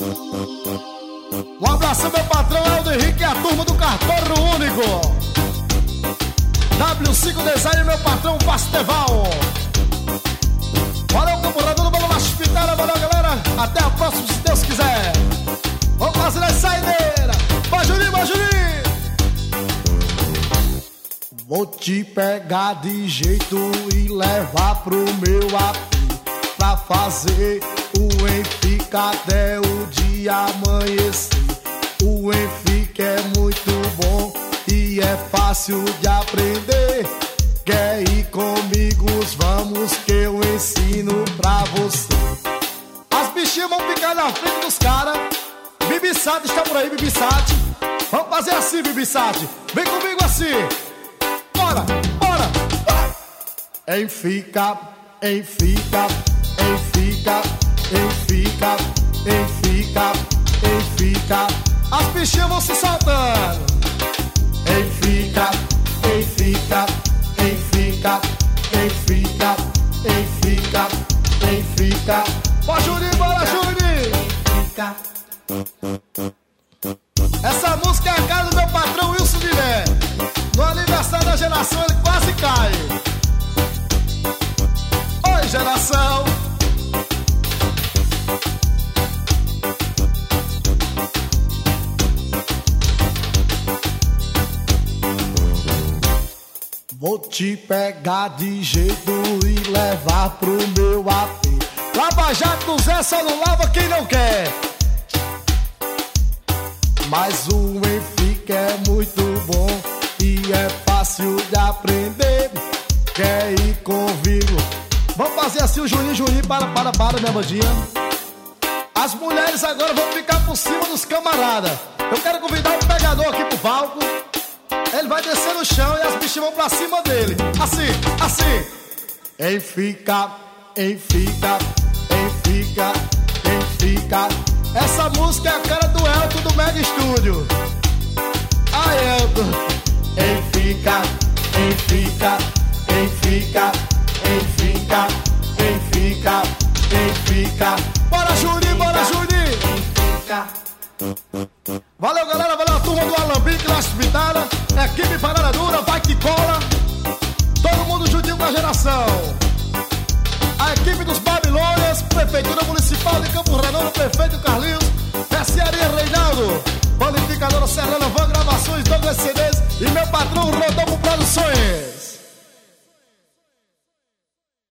Um abraço, meu patrão Aldo Henrique e a turma do Cartório Único. W5 Design, meu patrão Pasteval. Valeu, Campo, valeu, Hospital, valeu, galera. Até a próxima, se Deus quiser. Vamos fazer a saideira. Vai, Juninho, vai, Juninho. Vou te pegar de jeito e levar pro meu AP pra fazer o Enfica até o dia amanhecer. O Enfica é muito bom e é fácil de aprender. Quer ir comigo? Vamos que eu ensino pra você. As bichinhas vão ficar na frente dos caras. Bibi Sati está por aí, Bibi Sati. Vamos fazer assim, Bibi Sati. Vem comigo assim. Bora, bora, bora. Enfica, enfica, enfica, enfica, enfica, enfica. As bichinhas vão se soltando. Enfica, enfica, enfica, enfica, enfica, enfica. Bora, Juninho, bora, Juninho. Enfica. Essa música é a cara do meu patrão Wilson Dilé. No aniversário da geração ele quase cai. Oi, geração. Vou te pegar de jeito e levar pro meu AP. Lava Jato do Zé só não lava quem não quer. Mas o Enfica é muito bom e é fácil de aprender. Quer ir comigo? Vamos fazer assim o Juninho, Juninho, para, minha bandinha. As mulheres agora vão ficar por cima dos camaradas. Eu quero convidar um pegador aqui pro palco. Ele vai descer no chão e as bichas vão pra cima dele. Assim, assim. Enfica, enfica, enfica, enfica. Essa música é a cara do Elton do Mega Estúdio. Ai, Elton. Enfica, enfica, enfica, enfica, enfica, enfica. Bora, Juninho, bora, Juninho. Enfica. Valeu, galera, valeu a turma do Alambique na Hospital. Equipe Parada Dura, vai que cola. Todo mundo juntinho com a geração. A equipe dos Babilônias, Prefeitura Municipal de Campo Redondo, Prefeito Carlinhos, Mercearia Reinaldo, Panificadora Serrana, Van Gravações, Douglas CDs e meu patrão Rodolfo Produções.